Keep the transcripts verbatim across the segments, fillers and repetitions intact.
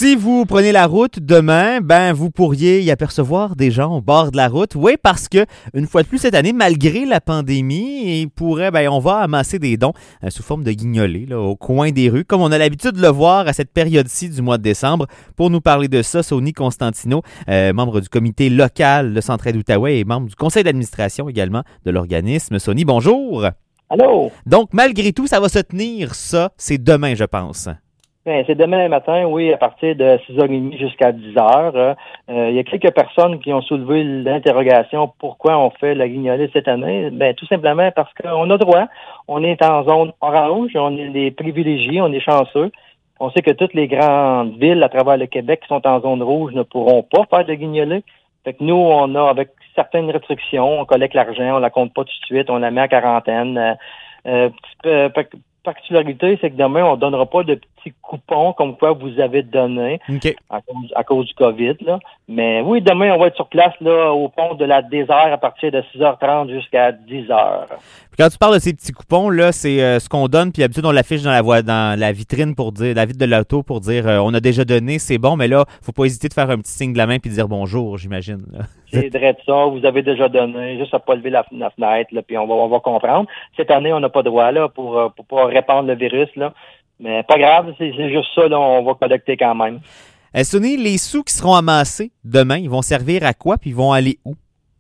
Si vous prenez la route demain, ben vous pourriez y apercevoir des gens au bord de la route. Oui, parce que une fois de plus cette année, malgré la pandémie, il pourrait, ben on va amasser des dons euh, sous forme de guignolés là, au coin des rues, comme on a l'habitude de le voir à cette période-ci du mois de décembre. Pour nous parler de ça, Sony Constantino, euh, membre du comité local de Centraide Outaouais et membre du conseil d'administration également de l'organisme. Sony, bonjour. Allô? Donc, malgré tout, ça va se tenir, ça. C'est demain, je pense. Bien, c'est demain matin, oui, à partir de six heures trente jusqu'à dix heures. Euh, il y a quelques personnes qui ont soulevé l'interrogation pourquoi on fait la guignolée cette année. Bien, tout simplement parce qu'on a droit. On est en zone orange, on est des privilégiés, on est chanceux. On sait que toutes les grandes villes à travers le Québec qui sont en zone rouge ne pourront pas faire de guignolée. Fait que nous, on a, avec certaines restrictions, on collecte l'argent, on la compte pas tout de suite, on la met à quarantaine. Euh, euh, euh, particularité, c'est que demain, on donnera pas de petits coupons comme quoi vous avez donné OK. à cause, à cause du COVID, là. Mais oui, demain, on va être sur place, là, au pont de la Désert à partir de six heures trente jusqu'à dix heures. Puis quand tu parles de ces petits coupons, là, c'est euh, ce qu'on donne, puis d'habitude, on l'affiche dans la voie, dans la vitrine pour dire, la vitre de l'auto pour dire, euh, on a déjà donné, c'est bon, mais là, faut pas hésiter de faire un petit signe de la main puis de dire bonjour, j'imagine. Là. C'est vrai de ça, vous avez déjà donné, juste à pas lever la, la fenêtre, là, puis on va, on va comprendre. Cette année, on n'a pas de droit, là, pour, pour pas répandre le virus, là. Mais pas grave, c'est, c'est juste ça, là, on va collecter quand même. Euh, Sony, les sous qui seront amassés demain, ils vont servir à quoi, puis ils vont aller où?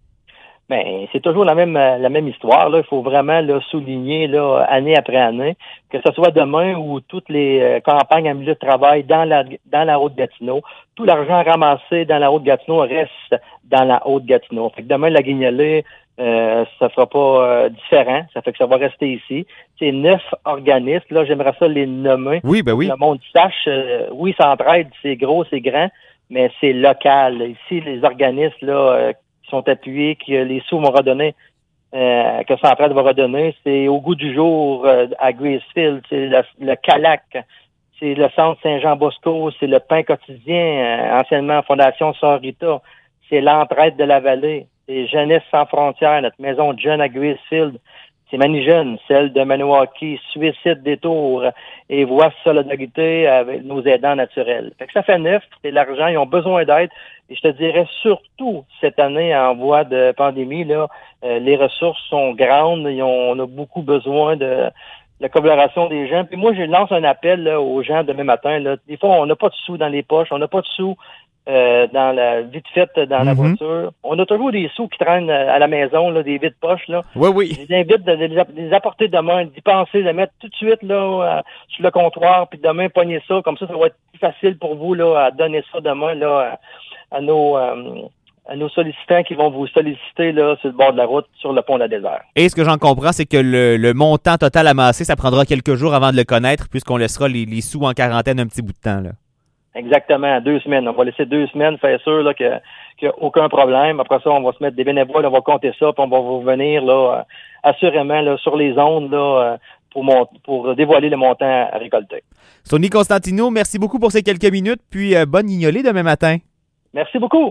Ben, c'est toujours la même la même histoire. Là. Il faut vraiment là, souligner là, année après année, que ce soit demain ou toutes les euh, campagnes en milieu de travail dans la dans la Haute-Gatineau, tout l'argent ramassé dans la Haute-Gatineau reste dans la Haute-Gatineau. Fait que demain, la guignolée, euh, ça sera pas euh, différent. Ça fait que ça va rester ici. C'est neuf organismes. Là, j'aimerais ça les nommer. Oui, ben oui. Que le monde sache. Euh, oui, Centraide, c'est gros, c'est grand, mais c'est local. Ici, les organismes là. Euh, sont appuyés, que les sous vont redonner, euh, que Centraide va redonner, c'est au goût du jour euh, à Gracefield, c'est le, le Calac, c'est le Centre Saint-Jean-Bosco, c'est le Pain quotidien, euh, anciennement Fondation Sœur Rita, c'est l'Entraide de la Vallée, c'est Jeunesse sans frontières, notre maison de jeunes à Gracefield, c'est Manijeune, celle de Maniwaki, Suicide Détour et Voix Solidarité avec nos aidants naturels. Fait que ça fait neuf, c'est l'argent, ils ont besoin d'aide. Et je te dirais surtout cette année en voie de pandémie, là, euh, les ressources sont grandes, ils ont, on a beaucoup besoin de la collaboration des gens. Puis moi, je lance un appel là, aux gens demain matin. Là. Des fois, on n'a pas de sous dans les poches, on n'a pas de sous euh, dans la vite fait dans mm-hmm. la voiture. On a toujours des sous qui traînent à la maison, là, des vides poches. Là. Oui, oui. Je les invite de les apporter demain, d'y penser, de mettre tout de suite là euh, sur le comptoir, puis demain pogner ça. Comme ça, ça va être plus facile pour vous là à donner ça demain là à, à nos euh, à nos sollicitants qui vont vous solliciter là sur le bord de la route, sur le pont de la Désert. Et ce que j'en comprends, c'est que le, le montant total amassé, ça prendra quelques jours avant de le connaître, puisqu'on laissera les, les sous en quarantaine un petit bout de temps, là. Exactement, deux semaines. On va laisser deux semaines, faire sûr là, que, qu'il n'y a aucun problème. Après ça, on va se mettre des bénévoles, on va compter ça, puis on va vous revenir là, assurément là, sur les ondes là, pour, mon, pour dévoiler le montant à récolter. Sony Constantino, merci beaucoup pour ces quelques minutes, puis euh, bonne guignolée demain matin. Merci beaucoup.